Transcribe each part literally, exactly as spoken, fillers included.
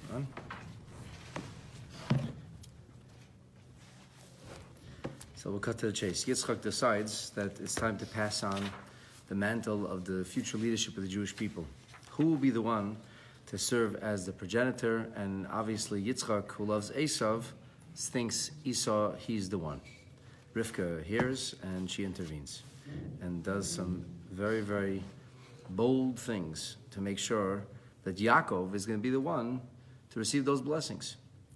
On. So we'll cut to the chase. Yitzchak decides that it's time to pass on the mantle of the future leadership of the Jewish people. Who will be the one to serve as the progenitor? And obviously Yitzchak, who loves Esav, thinks Esau, he's the one. Rivka hears and she intervenes and does some very, very bold things to make sure that Yaakov is going to be the one to receive those blessings.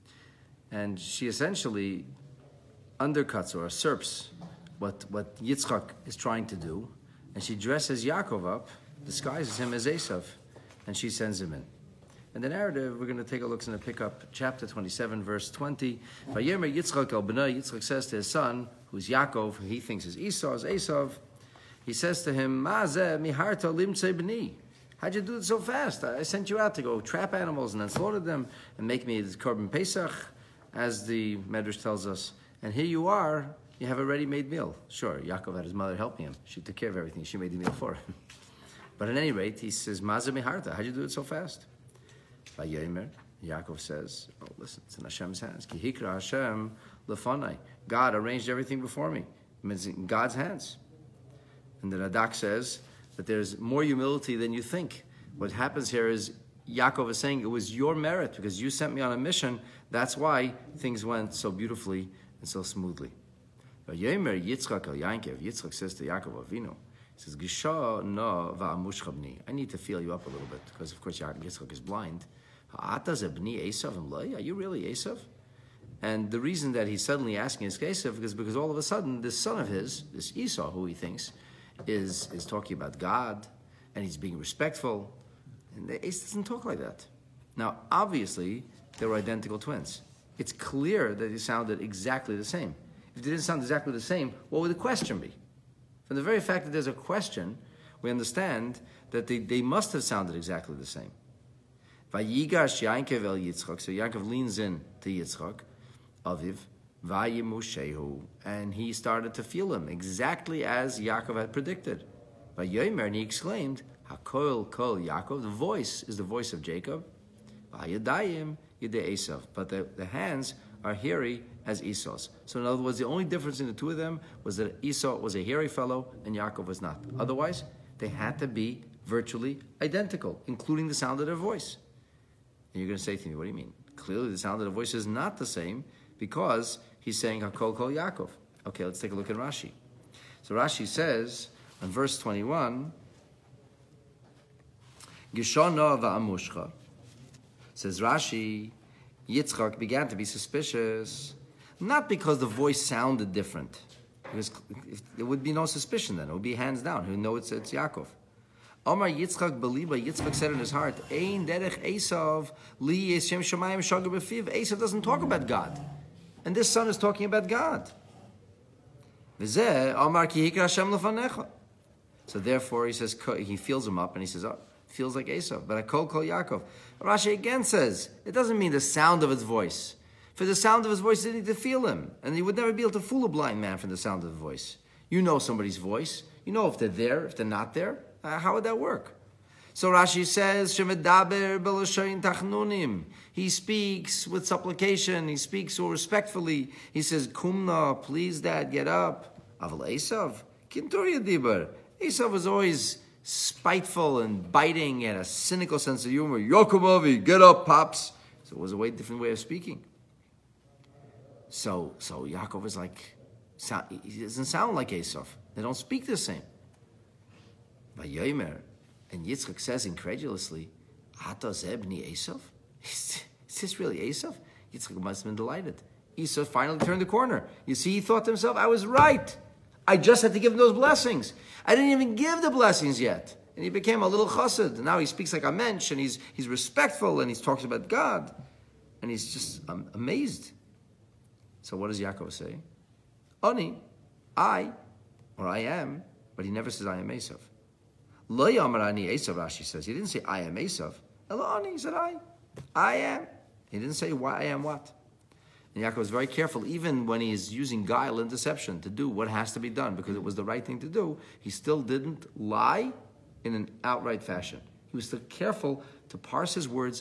And she essentially undercuts or usurps what, what Yitzchak is trying to do, and she dresses Yaakov up, disguises him as Esav, and she sends him in. And the narrative, we're going to take a look, and pick up chapter twenty-seven, verse twenty. Vayemer Yitzchak el Bnei, Yitzchak says to his son, who's Yaakov, who he thinks is Esau, is Esav, he says to him, Ma zeh miharta limtzei b'ni. How'd you do it so fast? I sent you out to go trap animals and then slaughter them and make me the Korban Pesach, as the Medrash tells us. And here you are, you have a ready-made meal. Sure, Yaakov had his mother helping him. She took care of everything. She made the meal for him. But at any rate, he says, Ma zeh miharta. How'd you do it so fast? Vayemer, Yaakov says, oh, listen, it's in Hashem's hands. Ki hikra Hashem lefanai. God arranged everything before me. It means in God's hands. And the Radak says that there's more humility than you think. What happens here is Yaakov is saying, it was your merit because you sent me on a mission. That's why things went so beautifully and so smoothly. Vayemer Yitzchak el Yaakov. Yitzchak says to Yaakov Avinu, he says, Gisha no va'amush chabni. I need to feel you up a little bit because, of course, Yitzchak is blind. Are you really Esav? And the reason that he's suddenly asking is Esav is because all of a sudden this son of his, this Esau, who he thinks is, is talking about God and he's being respectful. And Esav doesn't talk like that. Now, obviously, they were identical twins. It's clear that they sounded exactly the same. If they didn't sound exactly the same, what would the question be? From the very fact that there's a question, we understand that they, they must have sounded exactly the same. Vayigash Yaakov el Yitzchak. So Yaakov leans in to Yitzchak, Aviv, Vayimushehu, and he started to feel him exactly as Yaakov had predicted. Vayomer, and he exclaimed, Hakol kol Yaakov. The voice is the voice of Jacob. Vayadayim yidei Esav. But the, the hands are hairy as Esau's. So in other words, the only difference in the two of them was that Esau was a hairy fellow and Yaakov was not. Otherwise, they had to be virtually identical, including the sound of their voice. And you're going to say to me, what do you mean? Clearly the sound of the voice is not the same because he's saying Hakol Kol Yaakov. Okay, let's take a look at Rashi. So Rashi says in verse twenty-one, Gishona va'amushcha. Says Rashi, Yitzchak began to be suspicious, not because the voice sounded different, because there would be no suspicion then. It would be hands down. He would know it's, it's Yaakov. Omar Yitzchak Beliba, Yitzchak said in his heart, Ein derech Esav, li Yeshem Shamayim shagar b'fiv. Esav doesn't talk about God. And this son is talking about God. V'zeh, Omar ki hikra Hashem lefanecha. So therefore he says, he feels him up and he says, oh, feels like Esav. But Hakol kol Yaakov. Rashi again says, it doesn't mean the sound of his voice. For the sound of his voice, you need to feel him. And you would never be able to fool a blind man from the sound of the voice. You know somebody's voice. You know if they're there, if they're not there. Uh, how would that work? So Rashi says, "Shemedaber b'lashoyin tachnunim." He speaks with supplication. He speaks so respectfully. He says, "Kumna, please, Dad, get up." Aval Esav, kintur yediber. Esav was always spiteful and biting. He had a cynical sense of humor. Yokomovi, get up, pops. So it was a way different way of speaking. So, so Yaakov is like, he doesn't sound like Esav. They don't speak the same. Vayomer, and Yitzchak says incredulously, Ata zebni Esav? Is this really Esav? Yitzchak must have been delighted. Esau finally turned the corner. You see, he thought to himself, I was right. I just had to give him those blessings. I didn't even give the blessings yet. And he became a little chassid. And now he speaks like a mensch, and he's he's respectful, and he talks about God. And he's just um, amazed. So what does Yaakov say? Ani, I, or I am, but he never says I am Esav. Lo yamarani Esav, Rashi says. He didn't say I am Esav. Elani, he said I. I am. He didn't say why I am what. And Yaakov was very careful, even when he is using guile and deception to do what has to be done, because it was the right thing to do, he still didn't lie in an outright fashion. He was still careful to parse his words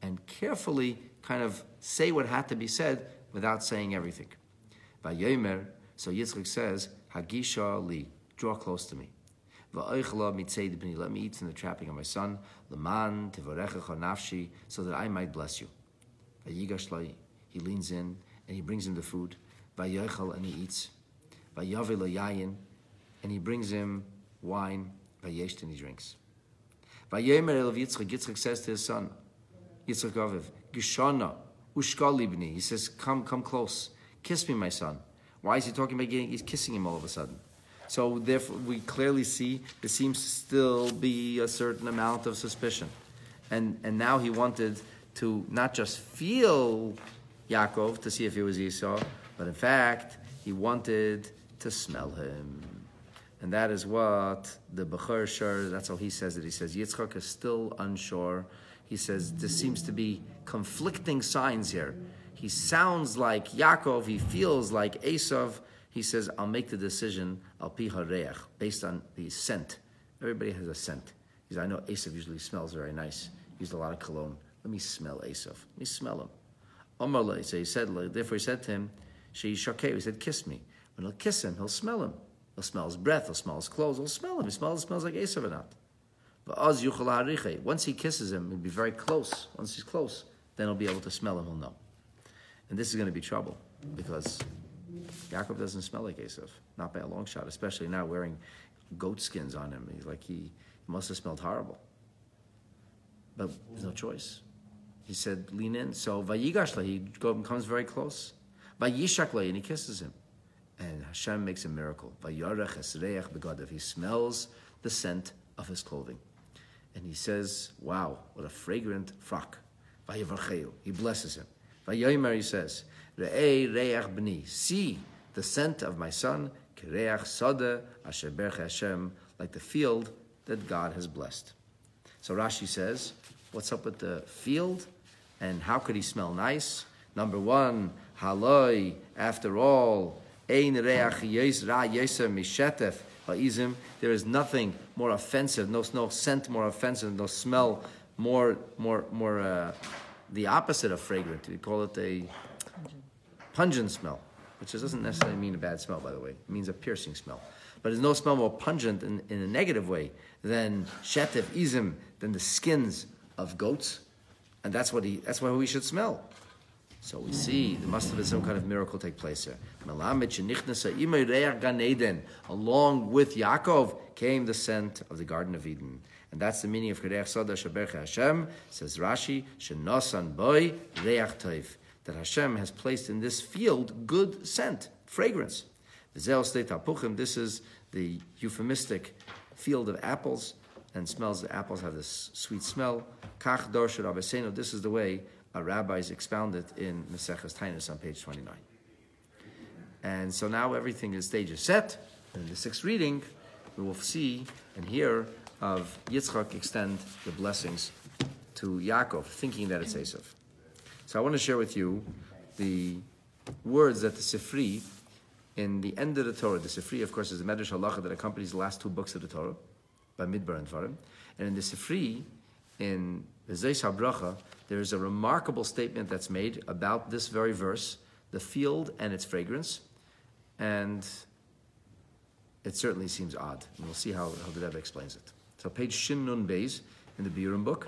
and carefully kind of say what had to be said without saying everything. Vayomer, so Yitzchak says, Hagisha li, draw close to me. Va'oichla mitzed b'ni, let me eat from the trapping of my son. Leman tivorechecha nafshi, so that I might bless you. Vayigash lo, he leans in and he brings him the food. Vayoichel, and he eats. Vayavi lo yayin, and he brings him wine. Vayesh, and he drinks. Vayomer el Yitzchak, Yitzchak says to his son, Yitzchak Aviv, Gishana, ushkali b'ni, he says, come, come close, kiss me, my son. Why is he talking about getting, he's kissing him all of a sudden? So therefore, we clearly see there seems to still be a certain amount of suspicion. And and now he wanted to not just feel Yaakov to see if it was Esau, but in fact, he wanted to smell him. And that is what the Bechor Shur, that's how he says it. He says, Yitzchak is still unsure. He says, there seems to be conflicting signs here. He sounds like Yaakov, he feels like Esav. He says, I'll make the decision, al pi hareach, based on the scent. Everybody has a scent. He says, I know Esav usually smells very nice. He used a lot of cologne. Let me smell Esav. Let me smell him. Omarle, so he said, therefore he said to him, Shei shakeh, he said, kiss me. When he'll kiss him, he'll smell him. He'll smell his breath, he'll smell his clothes, he'll smell him. He smells, smells like Esav or not. But az yuchal hariche, once he kisses him, he'll be very close. Once he's close, then he'll be able to smell him, he'll know. And this is going to be trouble, because Yaakov doesn't smell like Esav, not by a long shot, especially now wearing goat skins on him. He's like, he, he must have smelled horrible. But there's no choice. He said, lean in. So Vayigashla, he comes very close. Vayishakla, and he kisses him. And Hashem makes a miracle. Vayarech esreach begadav. He smells the scent of his clothing. And he says, wow, what a fragrant frock. Vayavarcheu, he blesses him. Vayomer, he says, Re'ei re'ach b'ni, see the scent of my son, Kireach sadeh asher berch Hashem, like the field that God has blessed. So Rashi says, what's up with the field? And how could he smell nice? Number one, haloi, after all, ein re'ach yes ra yesem mishetef ha'izim, there is nothing more offensive, no, no scent more offensive, no smell more, more, more, uh, the opposite of fragrant. We call it a pungent smell, which doesn't necessarily mean a bad smell, by the way. It means a piercing smell. But there's no smell more pungent in, in a negative way than shetef izim, than the skins of goats. And that's what he that's what we should smell. So we see there must have been some kind of miracle take place here. Along with Yaakov came the scent of the Garden of Eden. And that's the meaning of Kireach Sadeh Shabercha Hashem, says Rashi, Shenosan Boy Reach Toiv, that Hashem has placed in this field good scent, fragrance. This is the euphemistic field of apples, and smells the apples have this sweet smell. Kach Dorsha Rabbeinu, this is the way our rabbis expound it in Maseches Tainus on page twenty-nine. And so now everything is stage is set. And in the sixth reading, we will see and hear of Yitzchak extend the blessings to Yaakov, thinking that it's Esav. So I want to share with you the words that the Sifri, in the end of the Torah, the Sifri, of course, is the Medrash Halacha that accompanies the last two books of the Torah, by Midbar and Dvarim. And in the Sifri, in the Zeis HaBracha, there is a remarkable statement that's made about this very verse, the field and its fragrance. And it certainly seems odd. And we'll see how, how the Rebbe explains it. So page Shin Nun Beis in the Biurim book.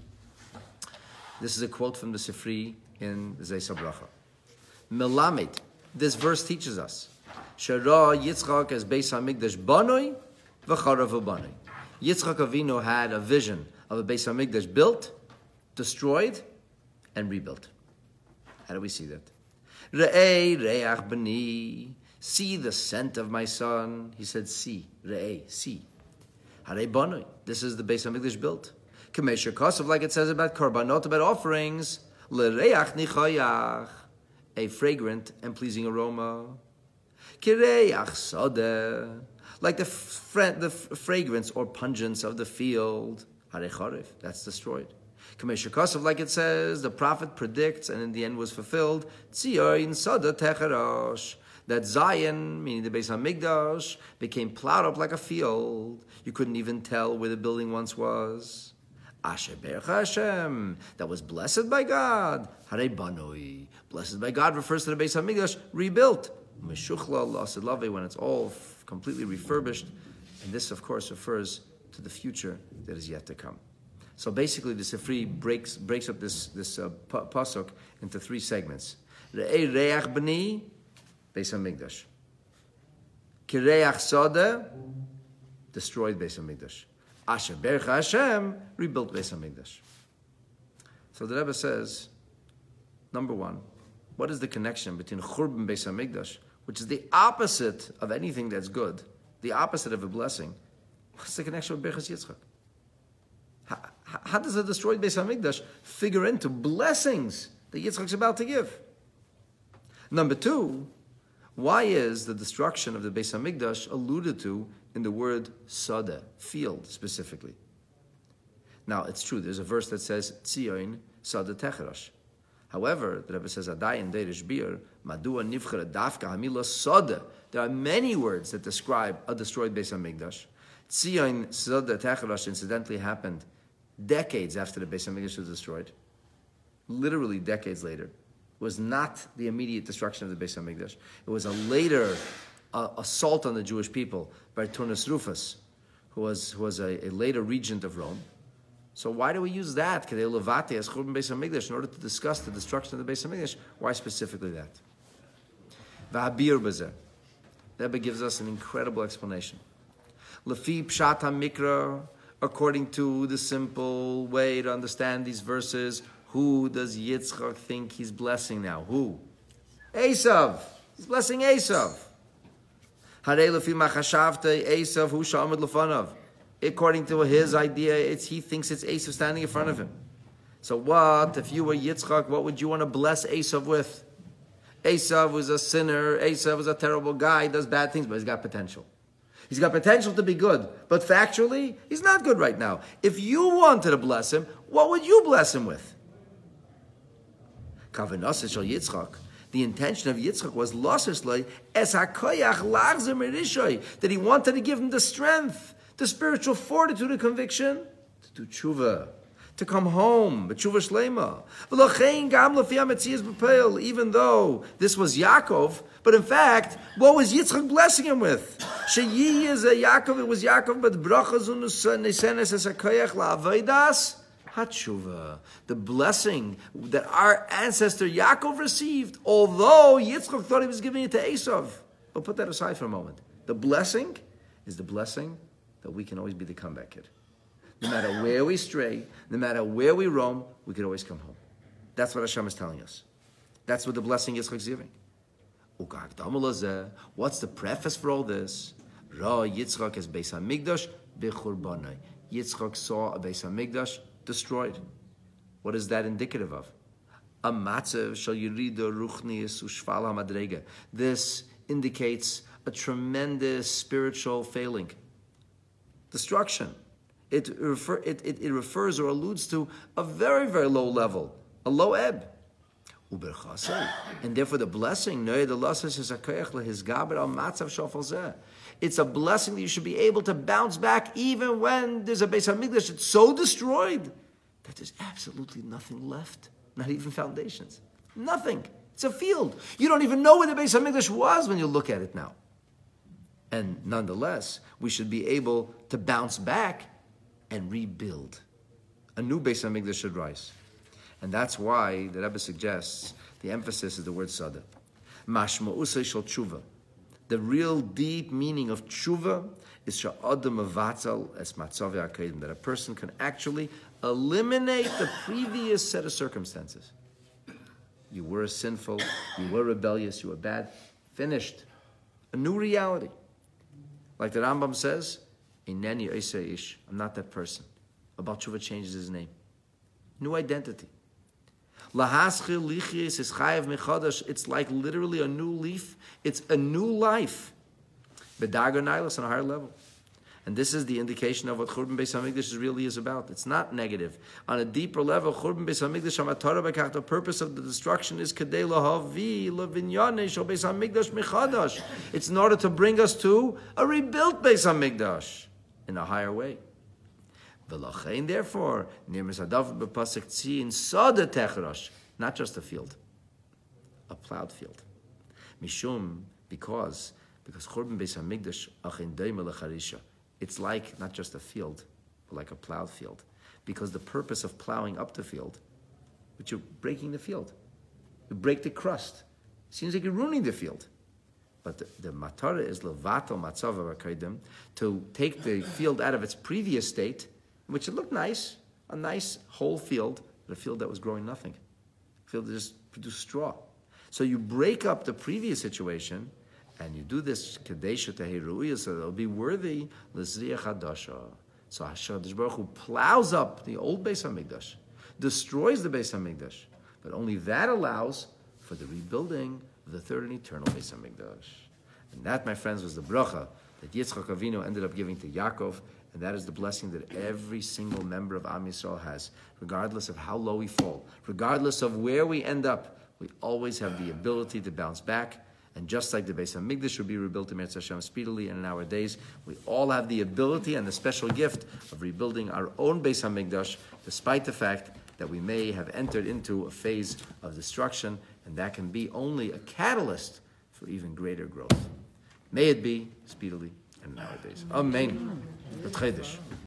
This is a quote from the Sifri in the Zeis HaBracha. Melamed, this verse teaches us, Shara Yitzchak as Beis HaMikdash banoi v'charavu banoi. Yitzchak Avinu had a vision of a Beis HaMikdash built, destroyed, and rebuilt. How do we see that? Re'ei re'ach b'ni, see the scent of my son. He said, see, re'ei, see. Harei banoi, this is the Beis HaMikdash built. Kamesher Kosov, like it says about korbanot, about offerings, l're'ach nichayach, a fragrant and pleasing aroma. Kireach sadeh, like the, fra- the f- fragrance or pungence of the field. Harei charif, that's destroyed. Kamesher Kosov, like it says, the prophet predicts, and in the end was fulfilled, Tzion sadeh techerosh, that Zion, meaning the Beis HaMikdash, became plowed up like a field. You couldn't even tell where the building once was. Asher Berach Hashem, that was blessed by God. Harei Banoi, blessed by God refers to the Beis Hamikdash rebuilt. Meshuchla Lasilave, when it's all f- completely refurbished, and this, of course, refers to the future that is yet to come. So basically, the Sifri breaks breaks up this this uh, pasuk into three segments. Re'ei Reach B'ni, Beis Hamikdash. Kireach Sodeh, destroyed Beis Hamikdash. Asher Berach Hashem, rebuilt Beis Hamikdash. So the Rebbe says, number one, what is the connection between Churban Beis Hamikdash, which is the opposite of anything that's good, the opposite of a blessing? What's the connection with Birchas Yitzchak? How, how does a destroyed Beis Hamikdash figure into blessings that Yitzchak's about to give? Number two, why is the destruction of the Beis Hamikdash alluded to in the word Sadeh, field specifically? Now, it's true, there's a verse that says, Tzion Sadeh Techerash. However, the Rebbe says, Adai in Derish Bir, Madua Nivchera Dafka Hamila Sadeh. There are many words that describe a destroyed Beis Hamikdash. Tzion Sadeh Techerash incidentally happened decades after the Beis Hamikdash was destroyed. Literally decades later. It was not the immediate destruction of the Beis Hamikdash. It was a later uh, assault on the Jewish people by Turnus Rufus, who was who was a, a later regent of Rome. So why do we use that, Kedei Levate, as Churban Beis Hamikdash, in order to discuss the destruction of the Beis Hamikdash? Why specifically that? V'habir b'zeh. The Rebbe gives us an incredible explanation. Lefi Pshat HaMikra, according to the simple way to understand these verses, who does Yitzchak think he's blessing now? Who? Esav. He's blessing Esav. Harei lefi ma chashavte Esav hu sha'amad lefanav. According to his idea, it's he thinks it's Esav standing in front of him. So what, if you were Yitzchak, what would you want to bless Esav with? Esav was a sinner, Esav was a terrible guy, he does bad things, but he's got potential. He's got potential to be good, but factually, he's not good right now. If you wanted to bless him, what would you bless him with? Yitzchak. The intention of Yitzchak was that he wanted to give him the strength, the spiritual fortitude and conviction to do tshuva, to come home, tshuva shlema. Even though this was Yaakov, but in fact, what was Yitzchak blessing him with? Sheyi is a Yaakov, it was Yaakov, but brachas unusenes es hakoyach la'avodas hatshuva. The blessing that our ancestor Yaakov received, although Yitzchak thought he was giving it to Esav. But put that aside for a moment. The blessing is the blessing that we can always be the comeback kid. No matter where we stray, no matter where we roam, we can always come home. That's what Hashem is telling us. That's what the blessing Yitzchak is giving. What's the preface for all this? Ra Yitzchak es Beis Hamikdash bechurbanai. Yitzchak saw a Beis Hamikdash destroyed. What is that indicative of? A matzav shall yirida ruchnius ushval hamadrega. This indicates a tremendous spiritual failing. Destruction. It, refer, it, it, it refers or alludes to a very, very low level, a low ebb. And therefore the blessing, it's a blessing that you should be able to bounce back even when there's a Beis Hamikdash that's so destroyed that there's absolutely nothing left, not even foundations. Nothing. It's a field. You don't even know where the Beis Hamikdash was when you look at it now. And nonetheless, we should be able to bounce back and rebuild. A new Beis Hamikdash should rise. And that's why the Rebbe suggests the emphasis is the word Sadeh. Mashma'usay shel tshuva. The real deep meaning of tshuva is sha'adam avatzal es matzavi ha'keidim, that a person can actually eliminate the previous set of circumstances. You were sinful, you were rebellious, you were bad. Finished. A new reality. Like the Rambam says, Eineni Eisei Ish. I'm not that person. Abal Tshuva changes his name. New identity. Lahaschil lichies is chayav mechadash. It's like literally a new leaf. It's a new life. Bedagar nailas on a higher level. And this is the indication of what Churban Beis Hamikdash really is about. It's not negative. On a deeper level, Churban Beis Hamikdash hamatara b'kach, the purpose of the destruction is kadei lahavi levinyane shel Beis Hamikdash mechadash. It's in order to bring us to a rebuilt Beis Hamikdash in a higher way. V'lachein, therefore, nirmis hadavar b'pasuk tzin sada techrosh, not just a field, a plowed field. Mishum, because, because Churban Beis Hamikdash achin doime lecharisha. It's like not just a field, but like a plowed field. Because the purpose of plowing up the field, but you're breaking the field. You break the crust. Seems like you're ruining the field. But the, the matara is levato matzava v'kaidim, to take the field out of its previous state, which it looked nice, a nice whole field, but a field that was growing nothing. A field that just produced straw. So you break up the previous situation, and you do this kadesha tehiruya, so it'll be worthy l'zriach hadasha. So Hakadosh Baruch Hu plows up the old Beis Hamikdash, destroys the Beis Hamikdash, but only that allows for the rebuilding of the third and eternal Beis Hamikdash. And that, my friends, was the bracha that Yitzchak Avinu ended up giving to Yaakov, and that is the blessing that every single member of Am Yisrael has, regardless of how low we fall, regardless of where we end up. We always have the ability to bounce back. And just like the Beis Hamikdash will be rebuilt in Eretz Hashem speedily and in our days, we all have the ability and the special gift of rebuilding our own Beis Hamikdash, despite the fact that we may have entered into a phase of destruction, and that can be only a catalyst for even greater growth. May it be speedily and in our days. Amen.